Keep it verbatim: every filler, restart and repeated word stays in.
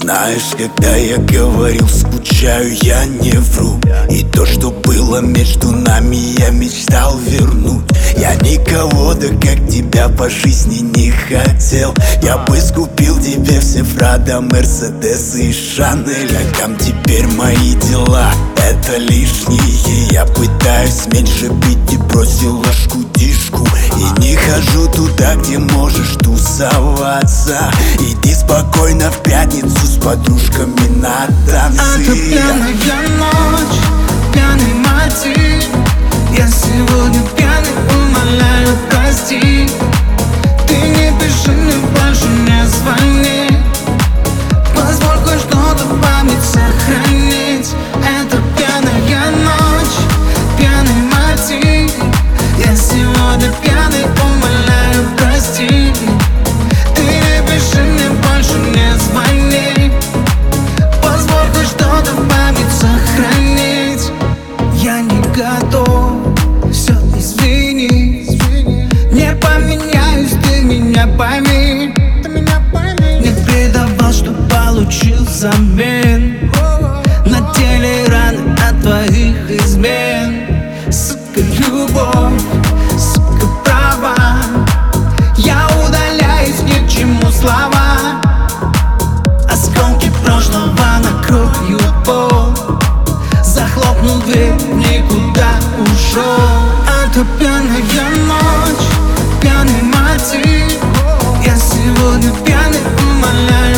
Знаешь, когда я говорил, скучаю, я не вру. И то, что было между нами, я мечтал вернуть. Я никого, да как тебя, по жизни не хотел. Я бы скупил тебе все Прада, Мерседес и Шанель. А там теперь мои дела, это лишние. Я пытаюсь меньше пить и бросил ложку-дишку. И не хожу туда, где можешь тусоваться. Иди спокойно в пятницу с подружками на танцы. Это пьяная ночь, пьяный мотив. Я сегодня пьяный, умоляю, прости. Ты не пиши мне больше, не звони. Позволь кое-что-то в память сохранить. Это пьяная ночь, пьяный мотив. Я сегодня пьяный, умоляю, прости. Ты не пиши мне больше, не звони. Позволь кое-что-то в память сохранить. Я не готов, все, извини. Не поменяюсь, ты меня пойми. Не предавал, что получил взамен. На теле раны от твоих измен. Сука, любовь, сука, права. Я удаляюсь, ни к чему слова. Осколки прошлого накроют пол. Захлопнул дверь, никуда ушел. Это пьяная ночь, пьяный мотив. Я сегодня пьяный, умоляю,